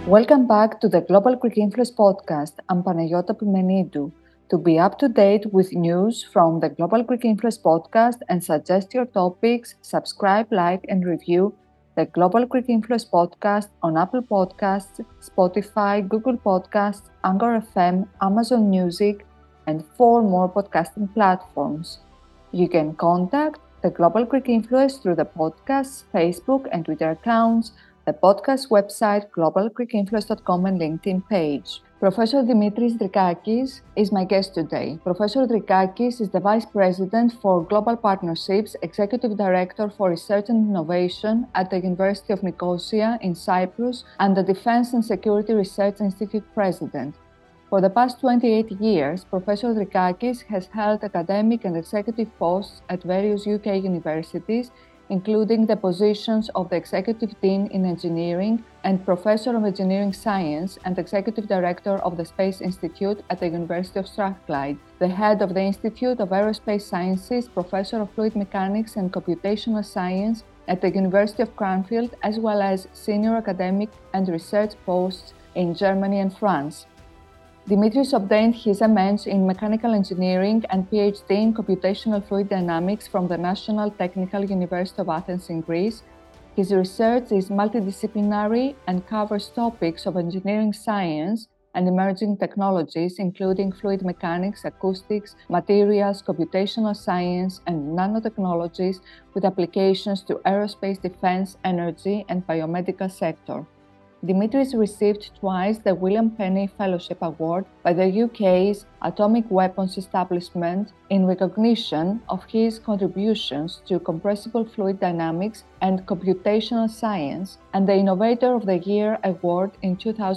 Welcome back to the Global Greek Influence podcast. I'm Panayota Pimenidou. To be up to date with news from the Global Greek Influence podcast and suggest your topics, subscribe, like, and review the Global Greek Influence podcast on Apple Podcasts, Spotify, Google Podcasts, Anchor FM, Amazon Music, and 4 more podcasting platforms. You can contact the Global Greek Influence through the podcast's Facebook and Twitter accounts, the podcast website, globalgreekinfluence.com and LinkedIn page. Professor Dimitris Drikakis is my guest today. Professor Drikakis is the Vice President for Global Partnerships, Executive Director for Research and Innovation at the University of Nicosia in Cyprus, and the Defense and Security Research Institute President. For the past 28 years, Professor Drikakis has held academic and executive posts at various UK universities, including the positions of the Executive Dean in Engineering and Professor of Engineering Science and Executive Director of the Space Institute at the University of Strathclyde, the Head of the Institute of Aerospace Sciences, Professor of Fluid Mechanics and Computational Science at the University of Cranfield, as well as senior academic and research posts in Germany and France. Dimitris obtained his MS in Mechanical Engineering and PhD in Computational Fluid Dynamics from the National Technical University of Athens in Greece. His research is multidisciplinary and covers topics of engineering science and emerging technologies, including fluid mechanics, acoustics, materials, computational science, and nanotechnologies, with applications to aerospace, defense, energy, and biomedical sector. Dimitris received twice the William Penney Fellowship Award by the UK's Atomic Weapons Establishment in recognition of his contributions to compressible fluid dynamics and computational science, and the Innovator of the Year Award in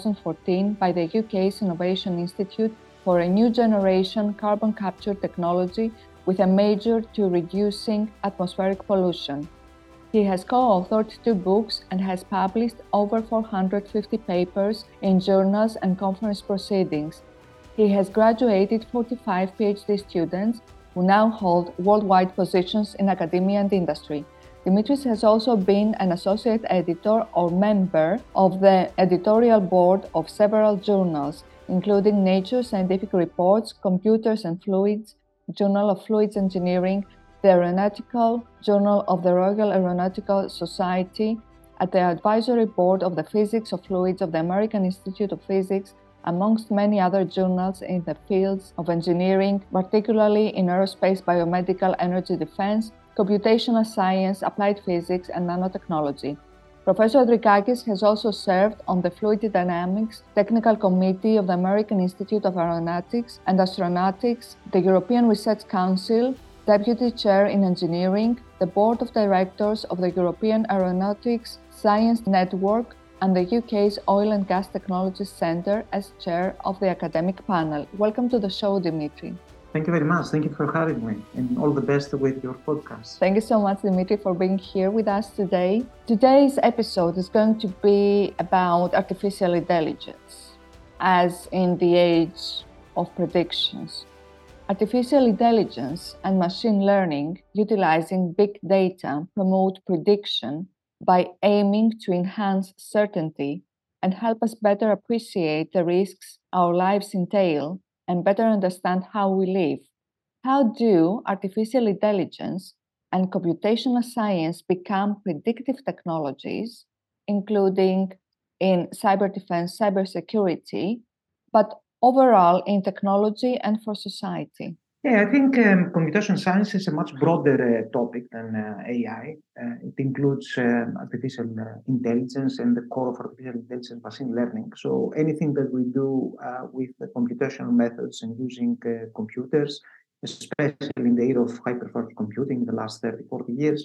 2014 by the UK's Innovation Institute for a new generation carbon capture technology with a major to reducing atmospheric pollution. He has co-authored 2 books and has published over 450 papers in journals and conference proceedings. He has graduated 45 PhD students who now hold worldwide positions in academia and industry. Dimitris has also been an associate editor or member of the editorial board of several journals, including Nature Scientific Reports, Computers and Fluids, Journal of Fluids Engineering, the Aeronautical Journal of the Royal Aeronautical Society, at the Advisory Board of the Physics of Fluids of the American Institute of Physics, amongst many other journals in the fields of engineering, particularly in aerospace, biomedical, energy defense, computational science, applied physics, and nanotechnology. Professor Drikakis has also served on the Fluid Dynamics Technical Committee of the American Institute of Aeronautics and Astronautics, the European Research Council, Deputy Chair in Engineering, the Board of Directors of the European Aeronautics Science Network, and the UK's Oil and Gas Technologies Centre as Chair of the Academic Panel. Welcome to the show, Dimitri. Thank you very much. Thank you for having me, and all the best with your podcast. Thank you so much, Dimitri, for being here with us today. Today's episode is going to be about artificial intelligence, as in the age of predictions. Artificial intelligence and machine learning utilizing big data promote prediction by aiming to enhance certainty and help us better appreciate the risks our lives entail and better understand how we live. How do artificial intelligence and computational science become predictive technologies, including in cyber defense, cybersecurity, but overall in technology and for society? Yeah, I think computation science is a much broader topic than AI. It includes artificial intelligence and the core of artificial intelligence, machine learning. So anything that we do with the computational methods and using computers, especially in the era of high-performance computing in the last 30, 40 years,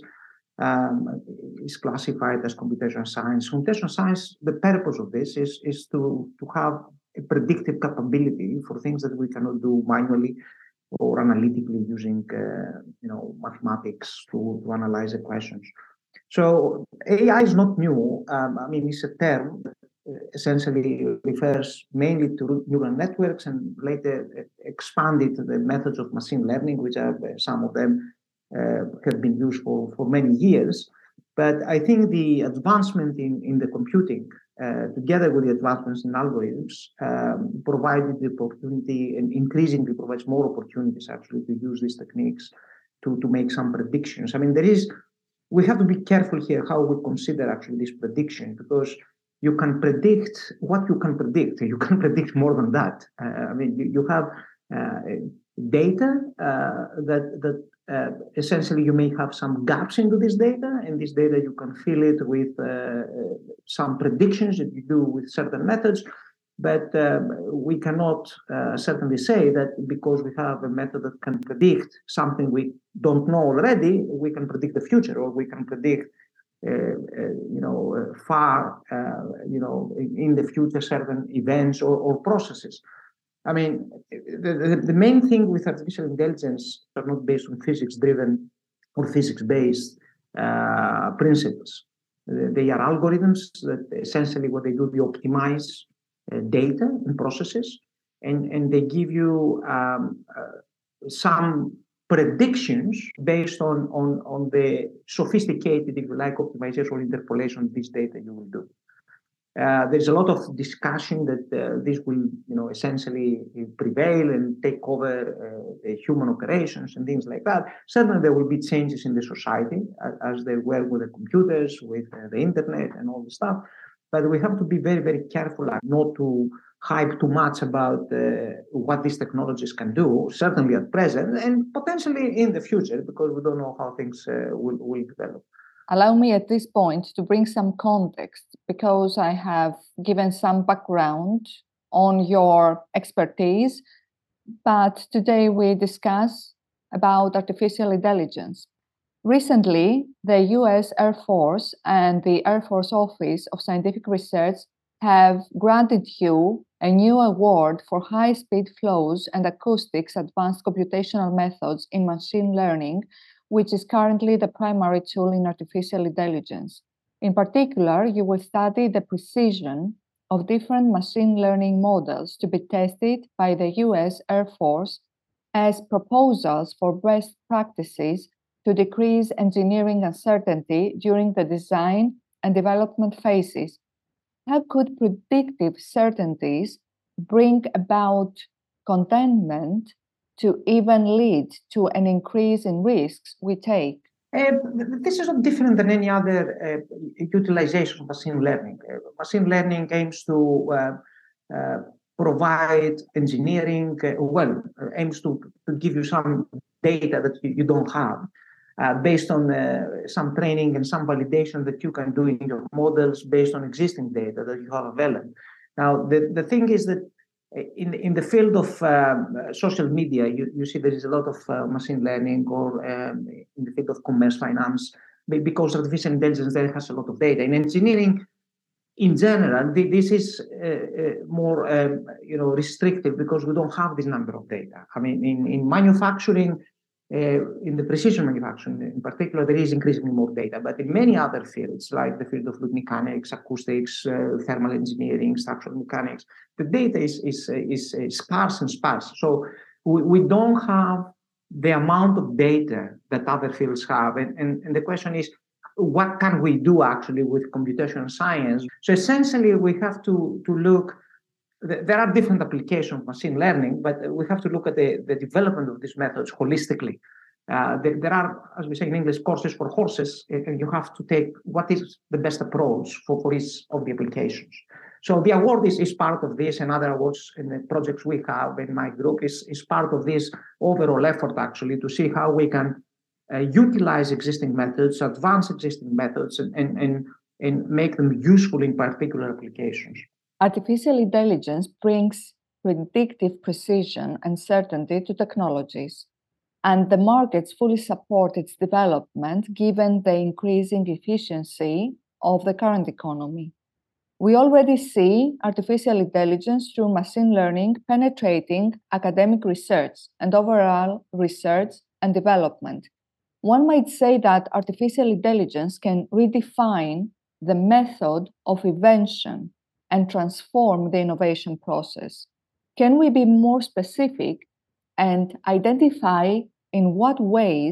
is classified as computation science. Computation science, the purpose of this is to have a predictive capability for things that we cannot do manually or analytically using mathematics to analyze the questions. So AI is not new. It's a term that essentially refers mainly to neural networks and later expanded to the methods of machine learning, which are some of them have been used for many years. But I think the advancement in the computing, together with the advancements in algorithms, provided the opportunity and increasingly provides more opportunities actually to use these techniques to make some predictions. I mean, we have to be careful here how we consider actually this prediction, because you can predict what you can predict. You can predict more than that. I mean, you have data that essentially you may have some gaps into this data, and this data you can fill it with some predictions that you do with certain methods. But we cannot certainly say that because we have a method that can predict something we don't know already, we can predict the future, or we can predict far in the future certain events or processes. I mean, the main thing with artificial intelligence are not based on physics-driven or physics-based principles. They are algorithms that essentially what they do, they optimize data and processes, and they give you some predictions based on the sophisticated, if you like, optimization or interpolation of this data you will do. There's a lot of discussion that this will, essentially prevail and take over human operations and things like that. Certainly, there will be changes in the society as there were with the computers, with the internet, and all the stuff. But we have to be very, very careful not to hype too much about what these technologies can do, certainly at present, and potentially in the future, because we don't know how things will develop. Allow me at this point to bring some context, because I have given some background on your expertise, but today we discuss about artificial intelligence. Recently, the US Air Force and the Air Force Office of Scientific Research have granted you a new award for high-speed flows and acoustics advanced computational methods in machine learning, which is currently the primary tool in artificial intelligence. In particular, you will study the precision of different machine learning models to be tested by the US Air Force as proposals for best practices to decrease engineering uncertainty during the design and development phases. How could predictive certainties bring about contentment to even lead to an increase in risks we take? This is not different than any other utilization of machine learning. Machine learning aims to provide engineering, aims to give you some data that you don't have, based on some training and some validation that you can do in your models based on existing data that you have available. Now, the thing is that in the field of social media, you see there is a lot of machine learning, or in the field of commerce finance, because artificial intelligence there has a lot of data. In engineering, in general, this is more restrictive because we don't have this number of data. I mean, in manufacturing, in the precision manufacturing in particular, there is increasingly more data. But in many other fields, like the field of fluid mechanics, acoustics, thermal engineering, structural mechanics, the data is sparse and sparse. So we don't have the amount of data that other fields have. And the question is, what can we do actually with computational science? So essentially, we have to look. There are different applications of machine learning, but we have to look at the development of these methods holistically. There are, as we say in English, courses for horses, and you have to take what is the best approach for each of the applications. So the award is part of this, and other awards in the projects we have in my group is part of this overall effort, actually, to see how we can utilize existing methods, advance existing methods, and make them useful in particular applications. Artificial intelligence brings predictive precision and certainty to technologies, and the markets fully support its development given the increasing efficiency of the current economy. We already see artificial intelligence through machine learning penetrating academic research and overall research and development. One might say that artificial intelligence can redefine the method of invention and transform the innovation process. Can we be more specific and identify in what ways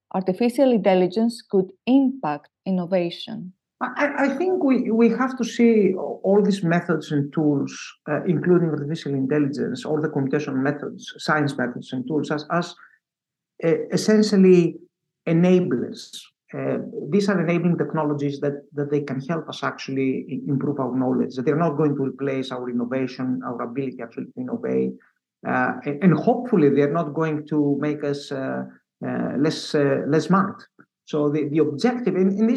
artificial intelligence could impact innovation? I think we have to see all these methods and tools, including artificial intelligence, all the computation methods, science methods and tools, as essentially enablers. These are enabling technologies that they can help us actually improve our knowledge. That they're not going to replace our innovation, our ability actually to innovate, and hopefully they're not going to make us less smart. So the objective, and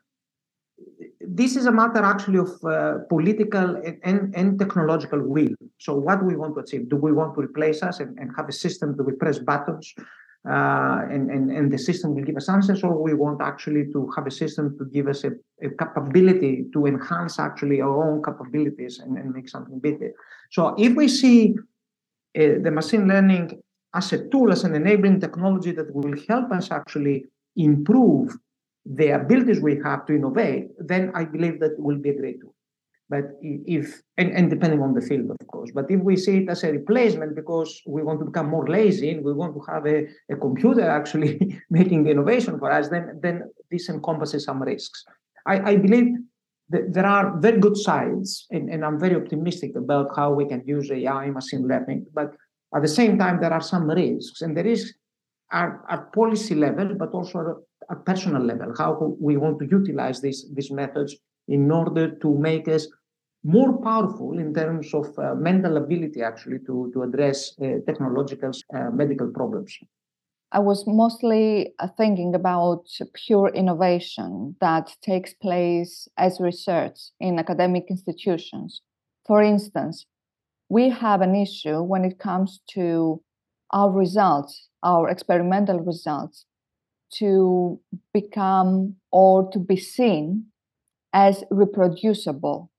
this is a matter actually of political and technological will. So what do we want to achieve? Do we want to replace us and have a system that we press buttons and the system will give us answers, or we want actually to have a system to give us a capability to enhance actually our own capabilities and make something better? So if we see the machine learning as a tool, as an enabling technology that will help us actually improve the abilities we have to innovate, then I believe that will be a great tool. But if, and depending on the field, of course, but if we see it as a replacement because we want to become more lazy and we want to have a computer actually making the innovation for us, then this encompasses some risks. I believe that there are very good sides, and I'm very optimistic about how we can use AI, machine learning, but at the same time, there are some risks, and the risks are at policy level, but also at personal level, how we want to utilize these methods in order to make us more powerful in terms of mental ability, actually, to address technological medical problems. I was mostly thinking about pure innovation that takes place as research in academic institutions. For instance, we have an issue when it comes to our results, our experimental results, to become or to be seen as reproducible.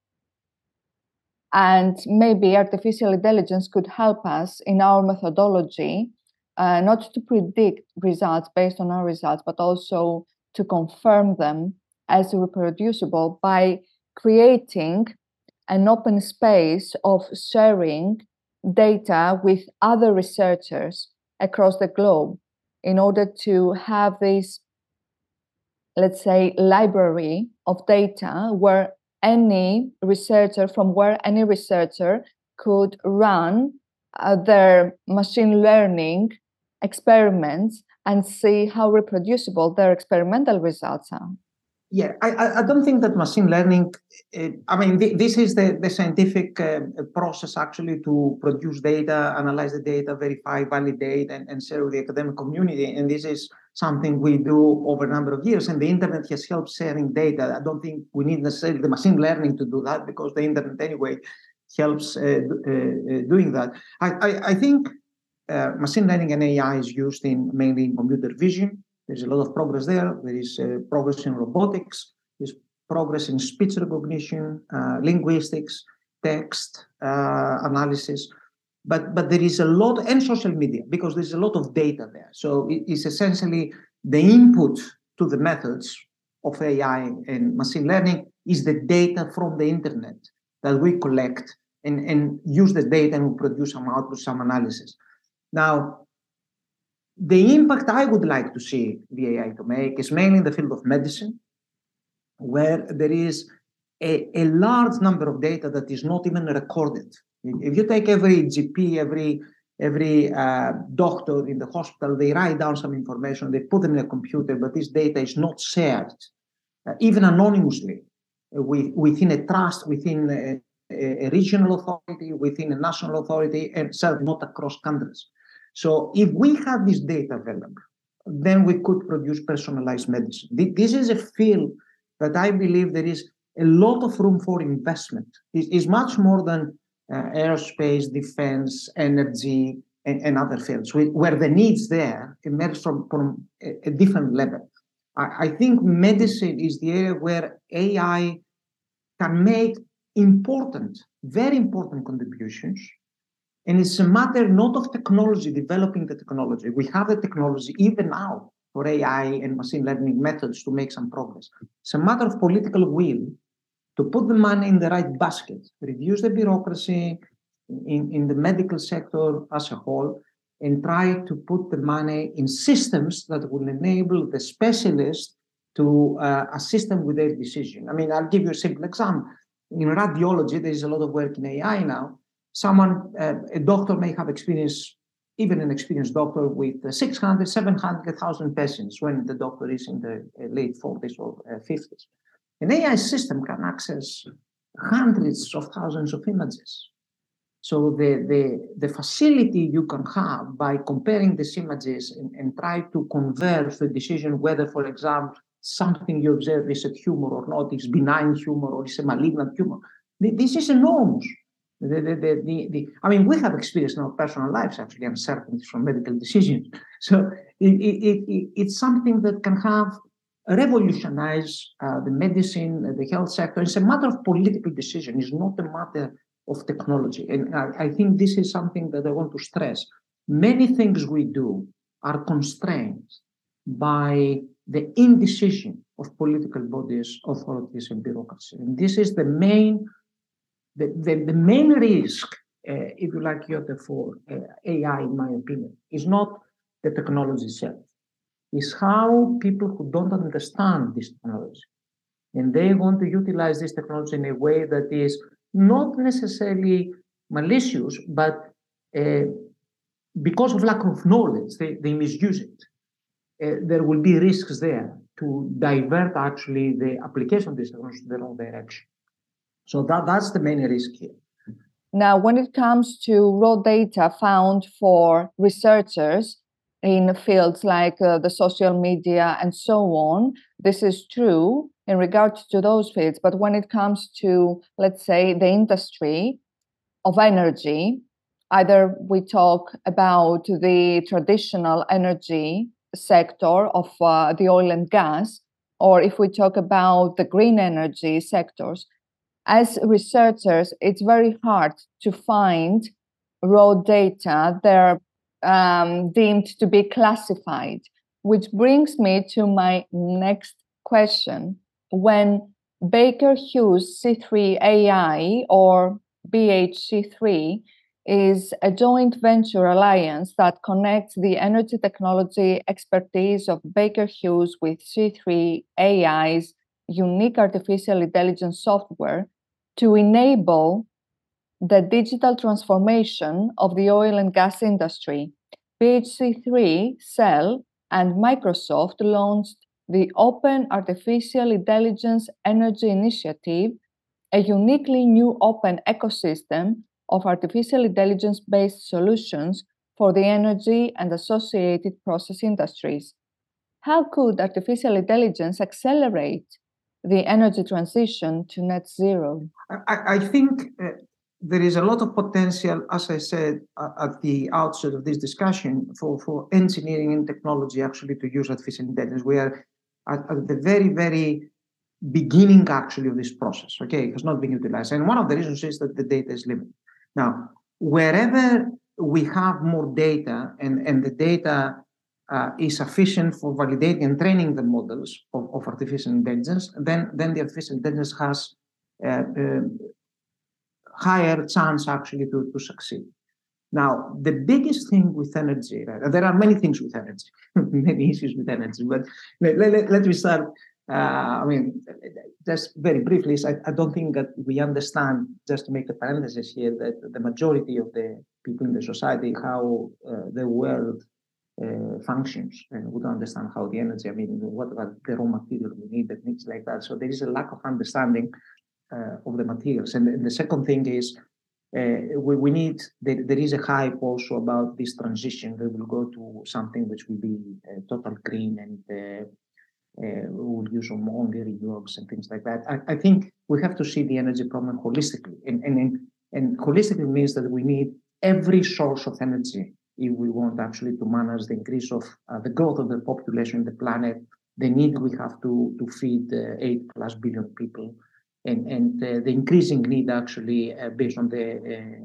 And maybe artificial intelligence could help us in our methodology, not to predict results based on our results, but also to confirm them as reproducible by creating an open space of sharing data with other researchers across the globe in order to have this, let's say, library of data where any researcher could run their machine learning experiments and see how reproducible their experimental results are. Yeah, I don't think that machine learning, this is the scientific process actually to produce data, analyze the data, verify, validate, and share with the academic community. And this is something we do over a number of years. And the internet has helped sharing data. I don't think we need necessarily the machine learning to do that because the internet anyway helps doing that. I think machine learning and AI is used mainly in computer vision. There's a lot of progress there. There is progress in robotics. There's progress in speech recognition, linguistics, text analysis. But there is a lot, and social media, because there's a lot of data there. So it's essentially the input to the methods of AI and machine learning is the data from the internet that we collect and use the data and produce some output, some analysis. Now, the impact I would like to see the AI to make is mainly in the field of medicine, where there is a large number of data that is not even recorded. If you take every GP, every doctor in the hospital, they write down some information, they put them in a computer, but this data is not shared, even anonymously, within a trust, within a regional authority, within a national authority, and certainly not across countries. So if we have this data available, then we could produce personalized medicine. This is a field that I believe there is a lot of room for investment. It's much more than aerospace, defense, energy, and other fields, where the needs there emerge from a different level. I think medicine is the area where AI can make very important contributions. And it's a matter not of technology, developing the technology. We have the technology even now for AI and machine learning methods to make some progress. It's a matter of political will to put the money in the right basket, reduce the bureaucracy in the medical sector as a whole, and try to put the money in systems that will enable the specialists to assist them with their decision. I mean, I'll give you a simple example. In radiology, there is a lot of work in AI now. A doctor may have experience, even an experienced doctor, with 600, 700,000 patients when the doctor is in the late 40s or 50s. An AI system can access hundreds of thousands of images. So the facility you can have by comparing these images and try to converge the decision whether, for example, something you observe is a tumor or not, is benign tumor or is a malignant tumor. This is enormous. I mean, we have experienced in our personal lives, actually, uncertainty from medical decisions. So it's something that can have revolutionize the medicine, the health sector. It's a matter of political decision. It's not a matter of technology. And I think this is something that I want to stress. Many things we do are constrained by the indecision of political bodies, authorities, and bureaucracy. And this is the main risk, if you like, for AI, in my opinion, is not the technology itself. Is how people who don't understand this technology and they want to utilize this technology in a way that is not necessarily malicious, but because of lack of knowledge, they misuse it. There will be risks there to divert actually the application of this technology in the wrong direction. So that's the main risk here. Now, when it comes to raw data found for researchers in fields like the social media and so on, this is true in regards to those fields. But when it comes to, let's say, the industry of energy, either we talk about the traditional energy sector of the oil and gas, or if we talk about the green energy sectors, as researchers, it's very hard to find raw data. They're deemed to be classified, which brings me to my next question. When Baker Hughes C3 AI, or BHC3, is a joint venture alliance that connects the energy technology expertise of Baker Hughes with C3 AI's unique artificial intelligence software to enable the digital transformation of the oil and gas industry. BHC3, Shell, and Microsoft launched the Open Artificial Intelligence Energy Initiative, a uniquely new open ecosystem of artificial intelligence-based solutions for the energy and associated process industries. How could artificial intelligence accelerate the energy transition to net zero? I think there is a lot of potential, as I said at the outset of this discussion, for engineering and technology actually to use artificial intelligence. We are at the very, very beginning actually of this process. Okay, it has not been utilized. And one of the reasons is that the data is limited. Now, wherever we have more data and the data is sufficient for validating and training the models of artificial intelligence, then the artificial intelligence has higher chance actually to succeed. Now, the biggest thing with energy, there are many things with energy, many issues with energy, but let me start. Just very briefly, I don't think that we understand, just to make a parenthesis here, that the majority of the people in the society, how the world functions, and we don't understand how the energy, what about the raw material we need, and things like that. So there is a lack of understanding of the materials. And the second thing is, we need, there is a hype also about this transition. We will go to something which will be total green, and we will use only renewables and things like that. I think we have to see the energy problem holistically. And holistically means that we need every source of energy if we want actually to manage the increase of the growth of the population on the planet, the need we have to feed 8+ billion people, and the increasing need actually based on the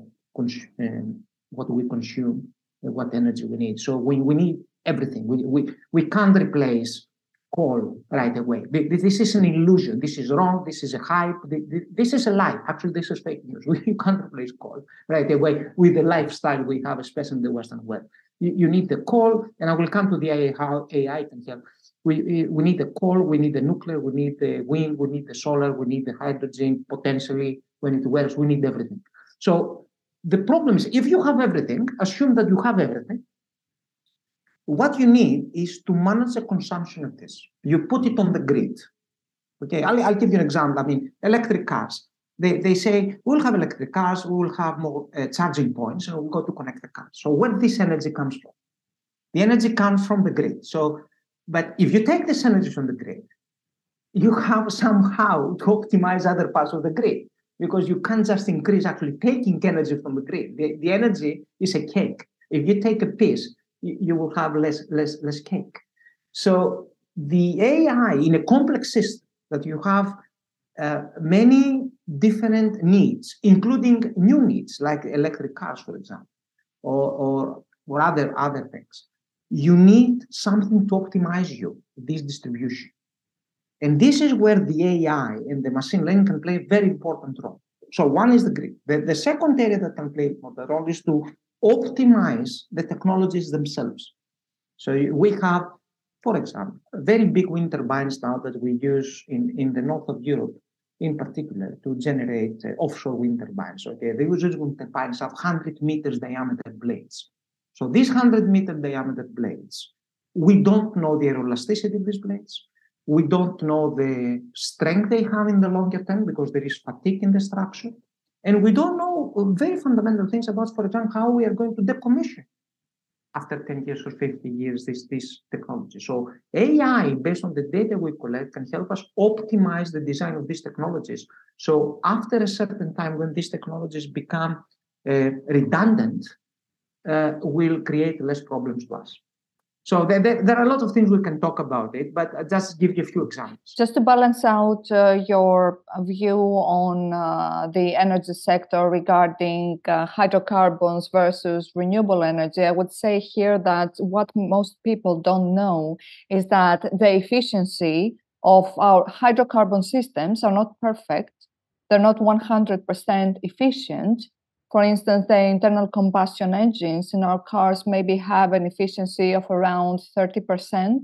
what we consume, what energy we need. So we need everything. We can't replace coal right away. This is an illusion. This is wrong. This is a hype. This is a lie. Actually, this is fake news. You can't replace coal right away with the lifestyle we have, especially in the Western world. You need the coal, and I will come to the AI, how AI can help. We need the coal, we need the nuclear, we need the wind, we need the solar, we need the hydrogen, potentially, we need the wells, we need everything. So the problem is, if you have everything, assume that you have everything, what you need is to manage the consumption of this. You put it on the grid. Okay, I'll give you an example. I mean, electric cars. They say we'll have electric cars, we will have more charging points, and we'll go to connect the cars. So where this energy comes from? The energy comes from the grid. So, but if you take this energy from the grid, you have somehow to optimize other parts of the grid, because you can't just increase actually taking energy from the grid. The energy is a cake. If you take a piece, you will have less cake. So the AI in a complex system that you have many different needs, including new needs like electric cars, for example, or other things. You need something to optimize this distribution. And this is where the AI and the machine learning can play a very important role. So one is the grid. The second area that can play an important role is to optimize the technologies themselves. So we have, for example, very big wind turbines now that we use in the north of Europe, in particular, to generate offshore wind turbines. Okay, the usual wind turbines have 100 meters diameter blades. So these 100-meter diameter blades, we don't know the aeroelasticity of these blades. We don't know the strength they have in the longer term because there is fatigue in the structure. And we don't know very fundamental things about, for example, how we are going to decommission after 10 years or 50 years this technology. So AI, based on the data we collect, can help us optimize the design of these technologies. So after a certain time, when these technologies become redundant, will create less problems to us. So there are a lot of things we can talk about it, but I'll just give you a few examples. Just to balance out your view on the energy sector regarding hydrocarbons versus renewable energy, I would say here that what most people don't know is that the efficiency of our hydrocarbon systems are not perfect. They're not 100% efficient. For instance, the internal combustion engines in our cars maybe have an efficiency of around 30%.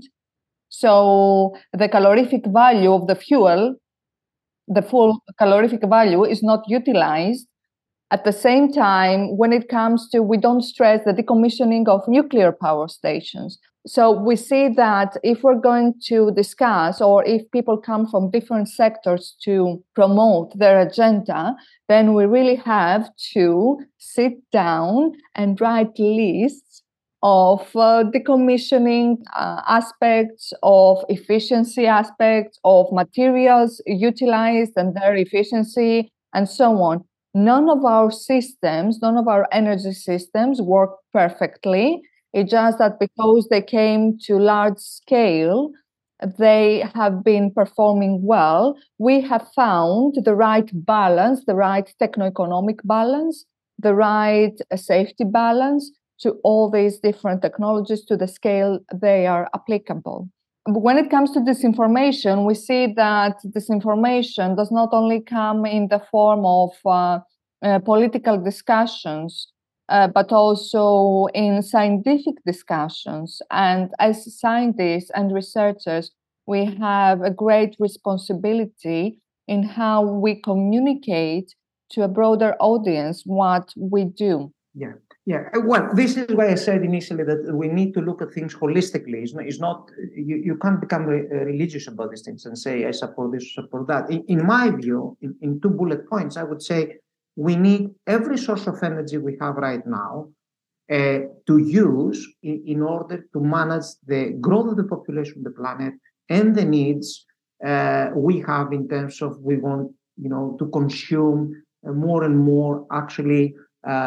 So the calorific value of the fuel, the full calorific value, is not utilized. At the same time, when it comes to, we don't stress the decommissioning of nuclear power stations. So we see that if we're going to discuss, or if people come from different sectors to promote their agenda, then we really have to sit down and write lists of decommissioning aspects, of efficiency aspects, of materials utilized and their efficiency, and so on. None of our systems, none of our energy systems work perfectly. It's just that because they came to large scale, they have been performing well. We have found the right balance, the right techno-economic balance, the right safety balance to all these different technologies to the scale they are applicable. When it comes to disinformation, we see that disinformation does not only come in the form of political discussions, but also in scientific discussions. And as scientists and researchers, we have a great responsibility in how we communicate to a broader audience what we do. Yeah. Well, this is why I said initially that we need to look at things holistically. It's not you can't become religious about these things and say I support this, support that. In my view, in 2 bullet points, I would say we need every source of energy we have right now to use in order to manage the growth of the population of the planet and the needs we have in terms of we want to consume more and more actually.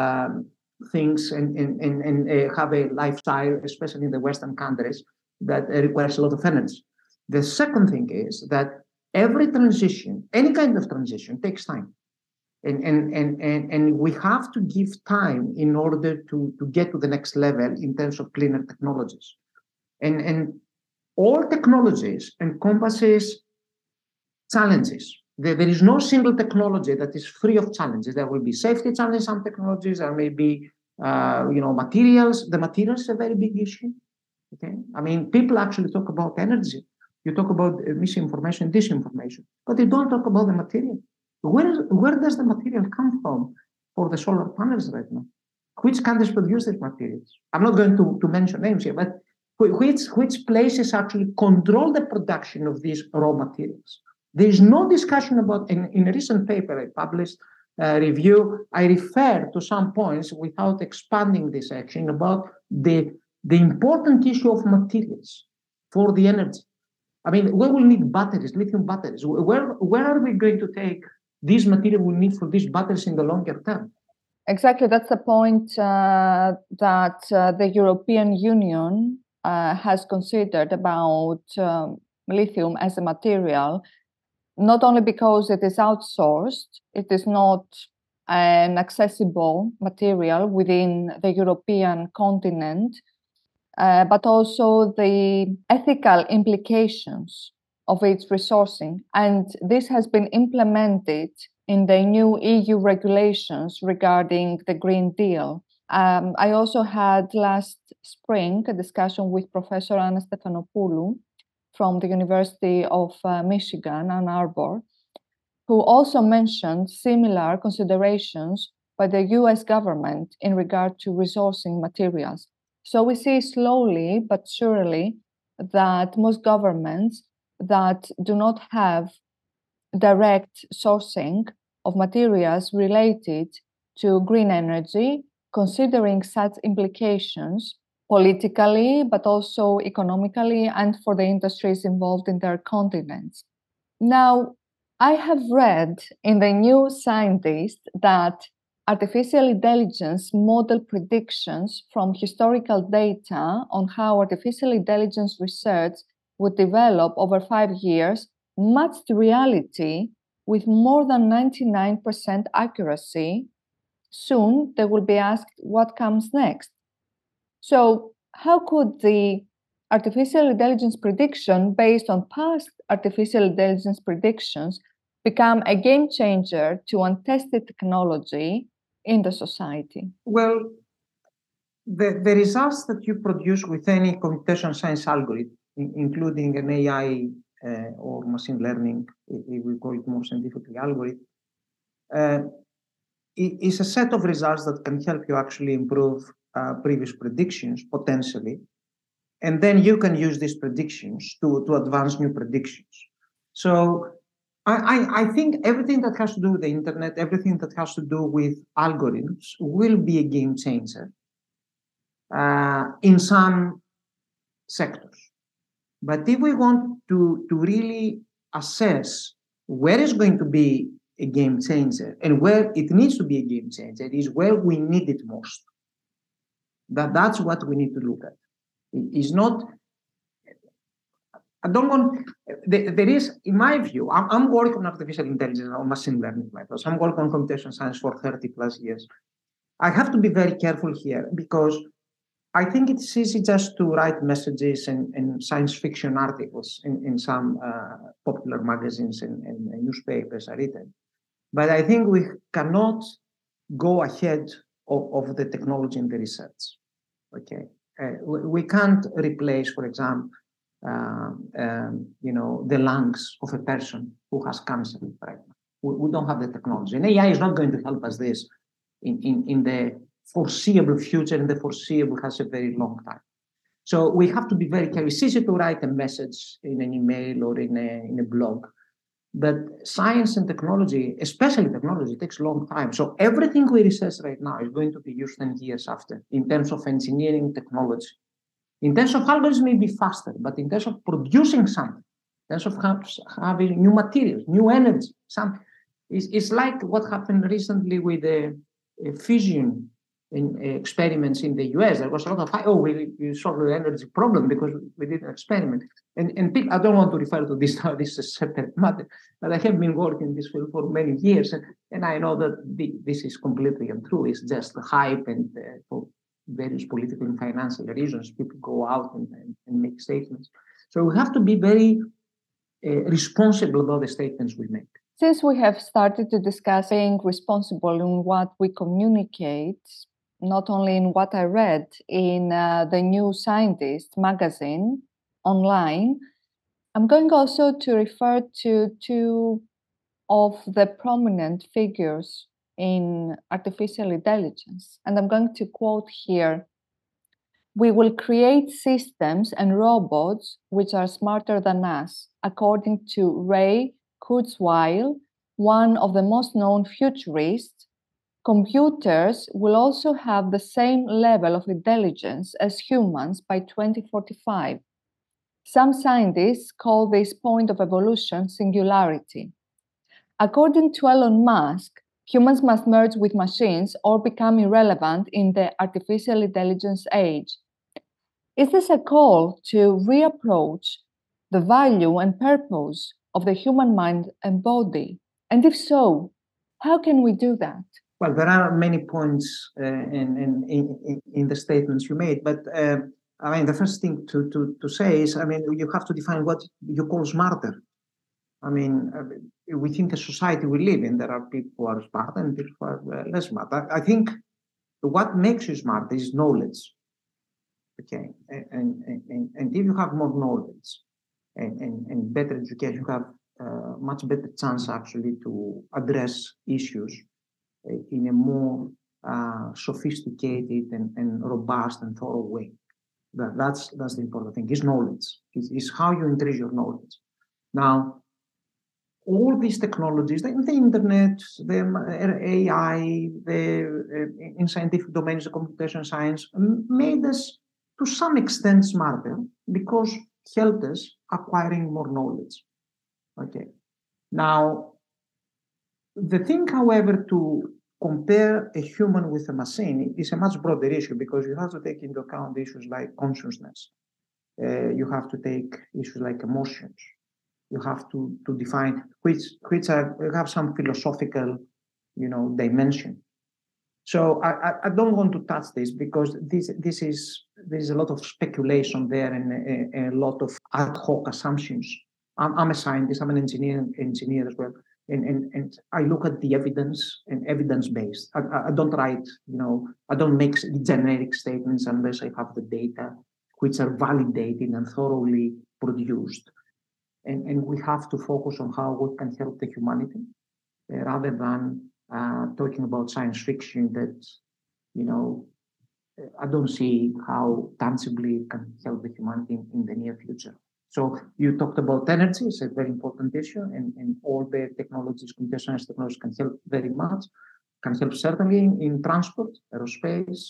Things and have a lifestyle, especially in the Western countries, that requires a lot of energy. The second thing is that every transition, any kind of transition, takes time. And we have to give time in order to get to the next level in terms of cleaner technologies. And all technologies encompasses challenges. There is no single technology that is free of challenges. There will be safety challenges, some technologies, there may be materials. The materials is a very big issue. Okay, I mean, people actually talk about energy. You talk about misinformation, disinformation, but they don't talk about the material. Where does the material come from for the solar panels right now? Which countries produce these materials? I'm not going to mention names here, but which places actually control the production of these raw materials? There is no discussion about, in a recent paper I published, review, I refer to some points without expanding this section about the important issue of materials for the energy. I mean, we will need batteries, lithium batteries. Where are we going to take this material we need for these batteries in the longer term? Exactly, that's the point that the European Union has considered about lithium as a material, not only because it is outsourced, it is not an accessible material within the European continent, but also the ethical implications of its resourcing. And this has been implemented in the new EU regulations regarding the Green Deal. I also had last spring a discussion with Professor Anna Stefanopoulou from the University of Michigan, Ann Arbor, who also mentioned similar considerations by the US government in regard to resourcing materials. So we see slowly but surely that most governments that do not have direct sourcing of materials related to green energy, considering such implications politically, but also economically, and for the industries involved in their continents. Now, I have read in the New Scientist that artificial intelligence model predictions from historical data on how artificial intelligence research would develop over 5 years matched reality with more than 99% accuracy. Soon they will be asked what comes next. So, how could the artificial intelligence prediction based on past artificial intelligence predictions become a game changer to untested technology in the society? Well, the results that you produce with any computational science algorithm, including an AI or machine learning, if we call it more scientifically algorithm, is a set of results that can help you actually improve previous predictions potentially. And then you can use these predictions to advance new predictions. So I think everything that has to do with the internet, everything that has to do with algorithms will be a game changer in some sectors. But if we want to really assess where is going to be a game changer and where it needs to be a game changer is where we need it most. That's what we need to look at. It is not, I don't want, there is, in my view, I'm working on artificial intelligence or machine learning methods. I'm working on computation science for 30 plus years. I have to be very careful here because I think it's easy just to write messages and science fiction articles in some popular magazines and newspapers are written. But I think we cannot go ahead of the technology and the research. Okay, we can't replace, for example, the lungs of a person who has cancer right now. We don't have the technology, and AI is not going to help us this in the foreseeable future. And the foreseeable has a very long time. So we have to be very careful. It's easy to write a message in an email or in a blog. But science and technology, especially technology, takes a long time. So everything we research right now is going to be used 10 years after in terms of engineering technology. In terms of algorithms, may be faster, but in terms of producing something, in terms of having new materials, new energy, it's like what happened recently with the fission in experiments in the US. There was a lot of, we solved the energy problem because we did an experiment. And people, I don't want to refer to this now, this is a separate matter, but I have been working in this field for many years. And I know that this is completely untrue. It's just hype and for various political and financial reasons, people go out and make statements. So we have to be very responsible about the statements we make. Since we have started to discuss being responsible in what we communicate, not only in what I read in the New Scientist magazine online, I'm going also to refer to two of the prominent figures in artificial intelligence. And I'm going to quote here: "We will create systems and robots which are smarter than us," according to Ray Kurzweil, one of the most known futurists. Computers will also have the same level of intelligence as humans by 2045. Some scientists call this point of evolution singularity. According to Elon Musk, humans must merge with machines or become irrelevant in the artificial intelligence age. Is this a call to reapproach the value and purpose of the human mind and body? And if so, how can we do that? Well, there are many points in the statements you made, but I mean, the first thing to say is, I mean, you have to define what you call smarter. I mean, within the society we live in, there are people who are smart and people who are less smart. I think what makes you smart is knowledge. Okay, and if you have more knowledge and better education, you have much better chance actually to address issues in a more sophisticated and robust and thorough way. That's the important thing. Is knowledge. Is how you increase your knowledge. Now, all these technologies, the internet, the AI, in scientific domains, the computation science, made us to some extent smarter because helped us acquiring more knowledge. Okay. Now, the thing, however, to compare a human with a machine is a much broader issue because you have to take into account issues like consciousness. You have to take issues like emotions. You have to define which have some philosophical, dimension. So I don't want to touch this because there's a lot of speculation there and a lot of ad hoc assumptions. I'm a scientist. I'm an engineer as well. And I look at the evidence and evidence-based. I don't write, I don't make generic statements unless I have the data which are validated and thoroughly produced. And we have to focus on how we can help the humanity rather than talking about science fiction that, I don't see how tangibly it can help the humanity in the near future. So you talked about energy, it's a very important issue, and all the technologies, computer science technologies can help very much, can help certainly in transport, aerospace,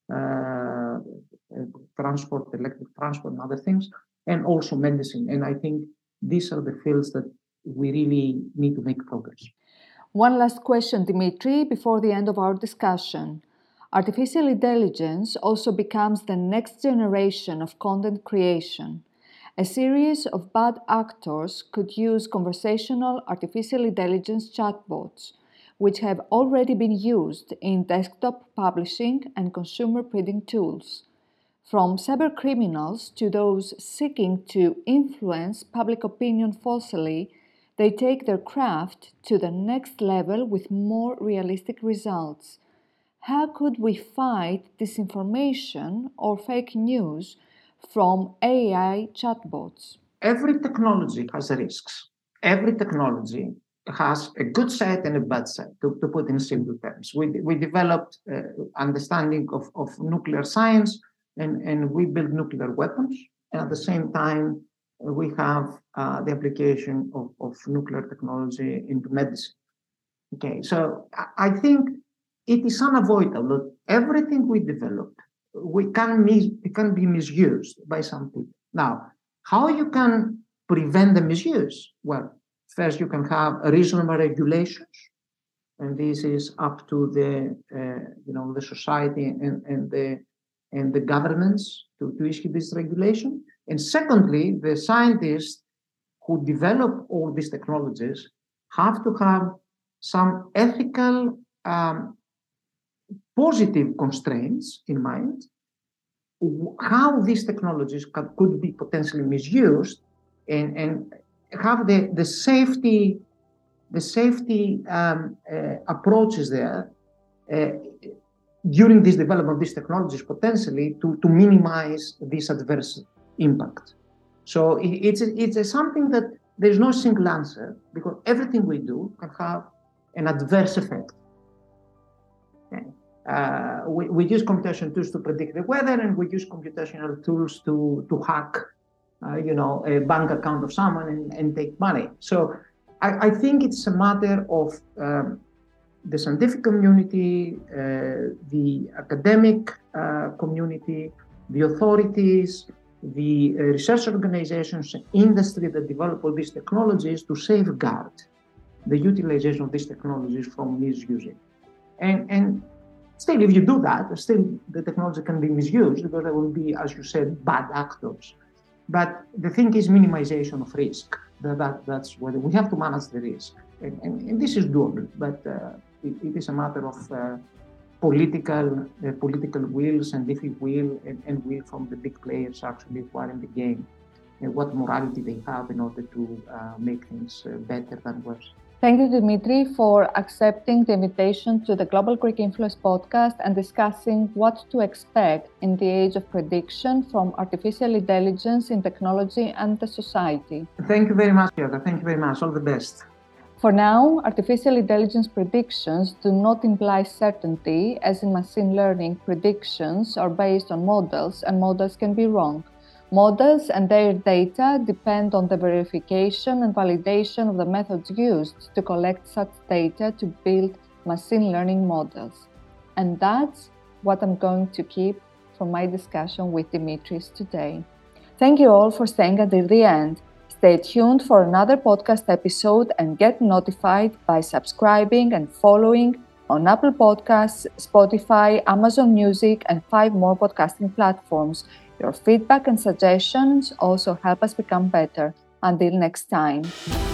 transport, electric transport, and other things, and also medicine. And I think these are the fields that we really need to make progress. One last question, Dimitri, before the end of our discussion. Artificial intelligence also becomes the next generation of content creation. A series of bad actors could use conversational artificial intelligence chatbots, which have already been used in desktop publishing and consumer printing tools. From cybercriminals to those seeking to influence public opinion falsely, they take their craft to the next level with more realistic results. How could we fight disinformation or fake news from AI chatbots? Every technology has risks. Every technology has a good side and a bad side, to put in simple terms. We developed understanding of nuclear science and we build nuclear weapons. And at the same time, we have the application of nuclear technology into medicine. Okay, so I think it is unavoidable that everything we develop, it can be misused by some people. Now, how you can prevent the misuse? Well, first you can have reasonable regulations, and this is up to the society and the governments to issue this regulation. And secondly, the scientists who develop all these technologies have to have some ethical positive constraints in mind how these technologies could be potentially misused, and have the safety approaches there during this development of these technologies, potentially to minimize this adverse impact. So it's something that there's no single answer, because everything we do can have an adverse effect. Okay. We use computational tools to predict the weather, and we use computational tools to hack, a bank account of someone and take money. So I think it's a matter of the scientific community, the academic community, the authorities, the research organizations, industry that develop all these technologies to safeguard the utilization of these technologies from misusing. And still, if you do that, still the technology can be misused, because there will be, as you said, bad actors. But the thing is minimization of risk. That's what we have to manage the risk. And this is doable, but it is a matter of political will, scientific will, and will from the big players actually who are in the game, and what morality they have in order to make things better than worse. Thank you, Dimitri, for accepting the invitation to the Global Greek Influence podcast and discussing what to expect in the age of prediction from artificial intelligence in technology and the society. Thank you very much, Yoga. Thank you very much. All the best. For now, artificial intelligence predictions do not imply certainty, as in machine learning predictions are based on models, and models can be wrong. Models and their data depend on the verification and validation of the methods used to collect such data to build machine learning models. And that's what I'm going to keep from my discussion with Dimitris today. Thank you all for staying until the end. Stay tuned for another podcast episode and get notified by subscribing and following on Apple Podcasts, Spotify, Amazon Music, and 5 more podcasting platforms. Your feedback and suggestions also help us become better. Until next time.